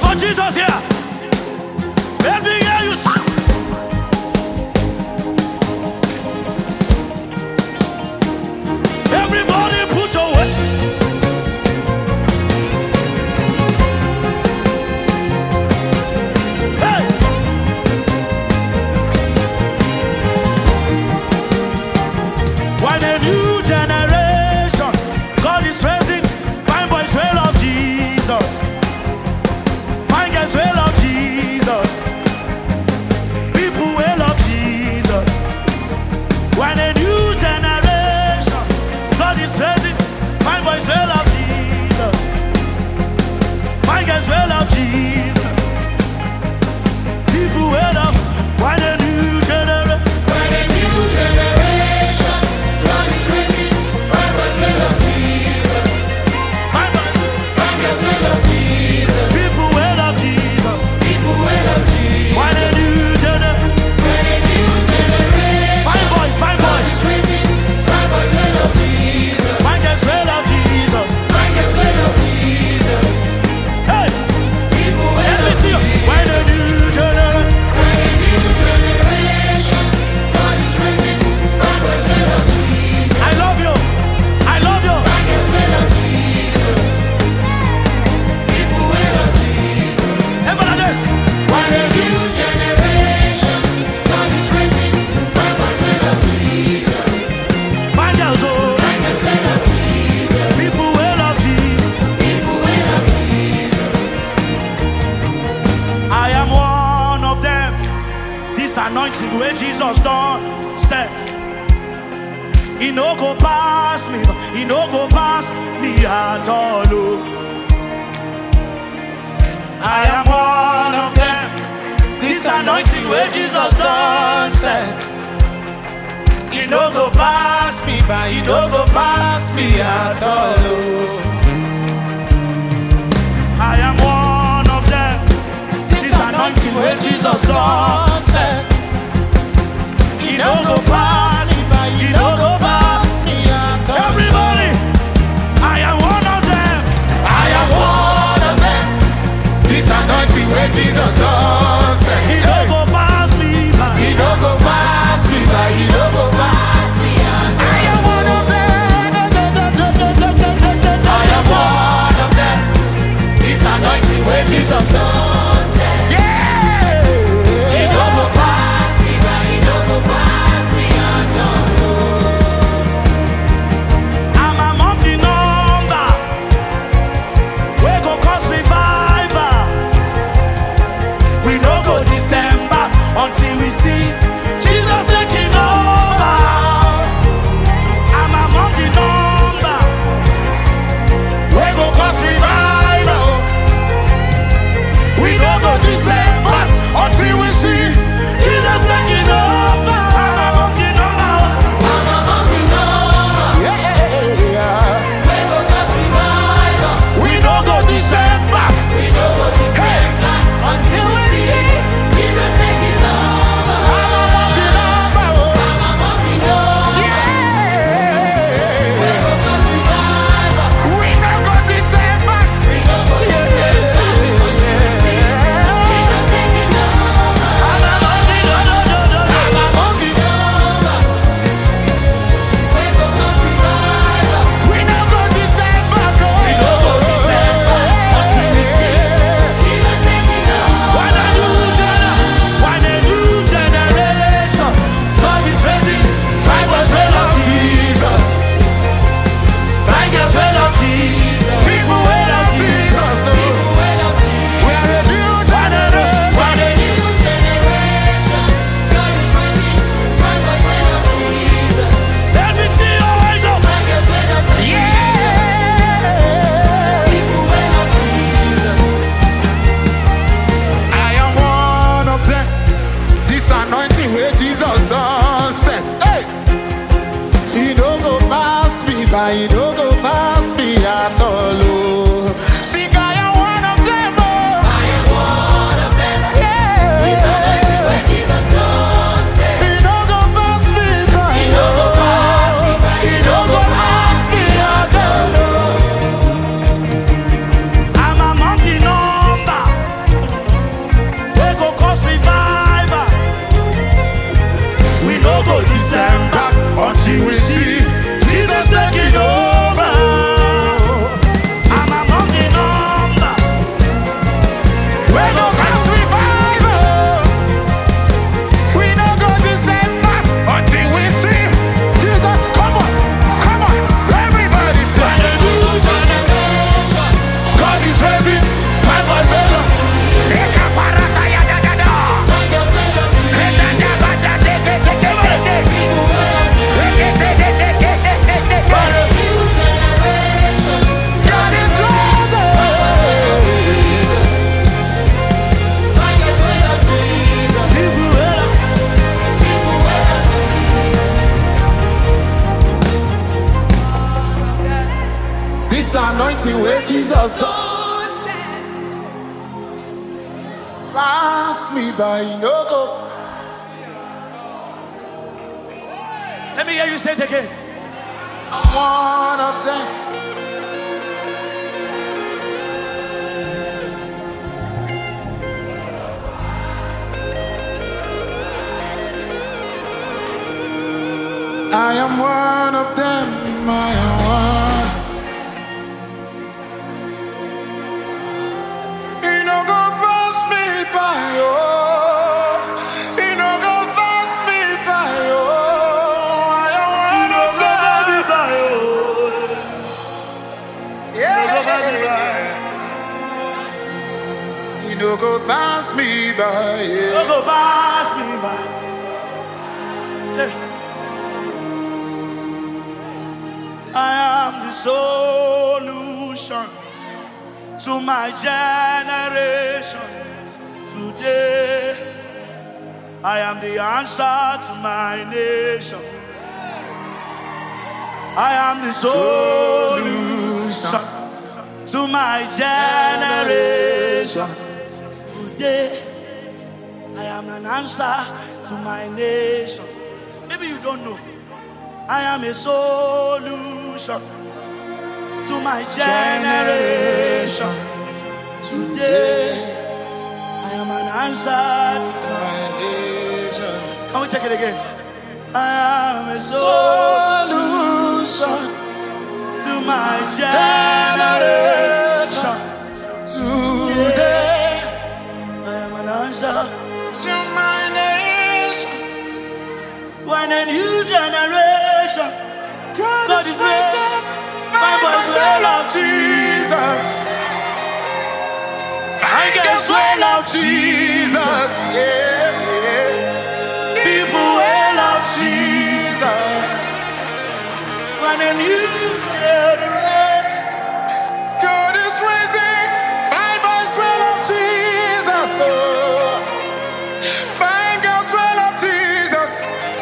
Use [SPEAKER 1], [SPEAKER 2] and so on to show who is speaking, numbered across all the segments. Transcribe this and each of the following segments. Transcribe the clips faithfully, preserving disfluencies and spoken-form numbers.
[SPEAKER 1] for Jesus here. Let me hear you shout. Everybody put your weight. Hey. When a new generation God is raising, fine boys will love Jesus. Fine girls will love Jesus. People will love Jesus. When a new generation God is raising, fine boys will love Jesus. Fine girls will love Jesus. People will love. When a new generation,
[SPEAKER 2] When a new generation God is raising, fine boys will love Jesus.
[SPEAKER 1] fine boys,
[SPEAKER 2] Fine girls will love Jesus.
[SPEAKER 1] people will love Jesus.
[SPEAKER 2] People will love Jesus.
[SPEAKER 1] When a new generation,
[SPEAKER 2] When a new generation
[SPEAKER 1] fine boys, fine
[SPEAKER 2] God
[SPEAKER 1] boys,
[SPEAKER 2] is raising, fine boys will love Jesus.
[SPEAKER 1] fine girls will love Jesus.
[SPEAKER 2] Fine girls will love Jesus.
[SPEAKER 1] Hey,
[SPEAKER 2] People will
[SPEAKER 1] let me
[SPEAKER 2] love
[SPEAKER 1] see you.
[SPEAKER 2] Jesus.
[SPEAKER 1] When a new generation,
[SPEAKER 2] When a new generation God is raising, fine boys will love Jesus.
[SPEAKER 1] I love you, I love you.
[SPEAKER 2] Fine girls will love Jesus. People will love Jesus.
[SPEAKER 1] Everybody this.
[SPEAKER 2] When a new generation God is raising, fine boys will love Jesus.
[SPEAKER 1] Fine girls, oh,
[SPEAKER 2] Fine girls will love Jesus.
[SPEAKER 1] people will love Jesus.
[SPEAKER 2] People will love Jesus.
[SPEAKER 1] I am one of them. This anointing where Jesus done said, he no go pass me, he no go pass me at all. Oh. I am one of them. This anointing where Jesus done said, he no go pass me by, he no go pass me at all. Oh. I am one of them. This anointing where Jesus done said, he no go pass me by, he no go pass me at all. Everybody, I am one of them.
[SPEAKER 2] I am one of them. This anointing where Jesus does it.
[SPEAKER 1] He no go pass me by.
[SPEAKER 2] He no go pass me by. He no go pass me by. I am one of them.
[SPEAKER 1] I am one of them. This anointing where Jesus done said,
[SPEAKER 2] Yeah.
[SPEAKER 1] he no go pass.
[SPEAKER 2] me by. He no go pass me at all.
[SPEAKER 1] I'm among the number. We go cause revival. We no go December until we see Jesus taking over. I'm among the number. We go cause revival. We no go December until we see Jesus taking over. I'm among the number.
[SPEAKER 2] I'm among the number.
[SPEAKER 1] Yeah.
[SPEAKER 2] We go cause revival.
[SPEAKER 1] We no go December.
[SPEAKER 2] We no go December until we see Jesus taking over.
[SPEAKER 3] Something where Jesus done. Pass me by, no go.
[SPEAKER 1] Let me hear you say it again.
[SPEAKER 3] I'm one of them. I am one of them. I am one. You know, go pass me by, oh. You know, go pass me by, oh. I am one of them. Yeah. You know, go pass me by, yeah.
[SPEAKER 1] No go pass me by. Say, I am the solution to my generation. Today, I am the answer to my nation. I am the solution to my generation. Today, I am an answer to my nation. Maybe you don't know. I am a solution to my generation. Today, I am an answer to my nation. Can we take it again? I am a solution to my generation. Today, I am an answer
[SPEAKER 3] To my nation.
[SPEAKER 1] when a new generation God is raising.
[SPEAKER 3] My boys will love Jesus. Find girls will love Jesus. Yeah, yeah. People will love Jesus.
[SPEAKER 1] When a new generation
[SPEAKER 3] God is raising. Find boys will love Jesus. Oh. Find girls will love Jesus.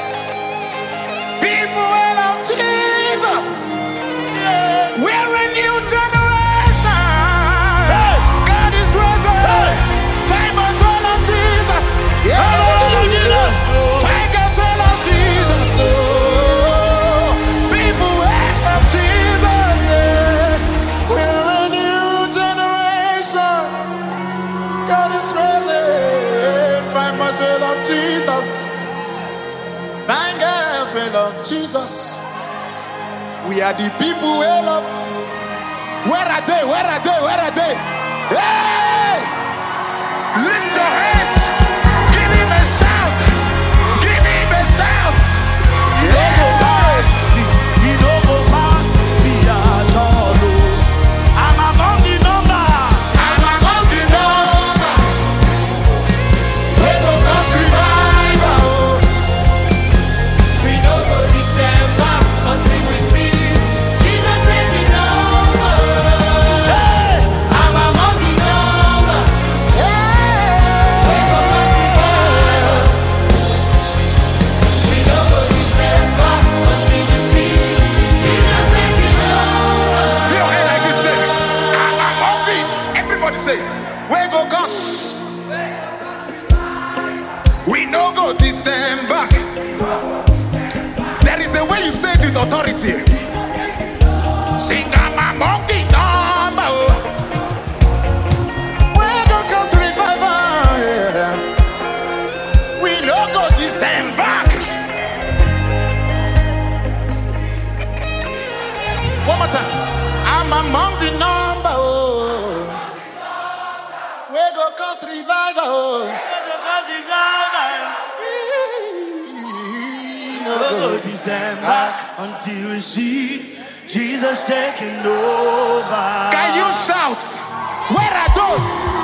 [SPEAKER 3] People will love Jesus.
[SPEAKER 1] yeah.
[SPEAKER 3] We're a new generation.
[SPEAKER 1] Hey!
[SPEAKER 3] God is raising.
[SPEAKER 1] Hey!
[SPEAKER 3] Find boys will love Jesus. Yeah.
[SPEAKER 1] Come on, love Jesus.
[SPEAKER 3] Find girls will love Jesus. Oh. People will love Jesus. Yeah. We're a new generation. God is raising. Find boys will love Jesus. Find girls will love Jesus. We are the people we love. Where are they? Where are they? Where are they? Hey! Lift your hands. Give him a shout. Give him a shout.
[SPEAKER 1] He don't go pass me. He don't go pass me at all. oh. I'm among the number.
[SPEAKER 3] I'm among the number. We go cause revival.
[SPEAKER 2] We don't go December until we see Jesus taking over.
[SPEAKER 1] Hey!
[SPEAKER 2] I'm among the number. We go cause revival. We don't go December until we see Jesus taking over.
[SPEAKER 3] Do your hand like this, say, I'm among the. Everybody say, we go cause. We no go December. There is a way you say it with authority. Sing, I'm among the number. We go cause revival. Yeah. We no go December. One more time. I'm among the number. Oh. We go cause revival.
[SPEAKER 1] No go December until we see Jesus taking over.
[SPEAKER 3] Can you shout? Where are those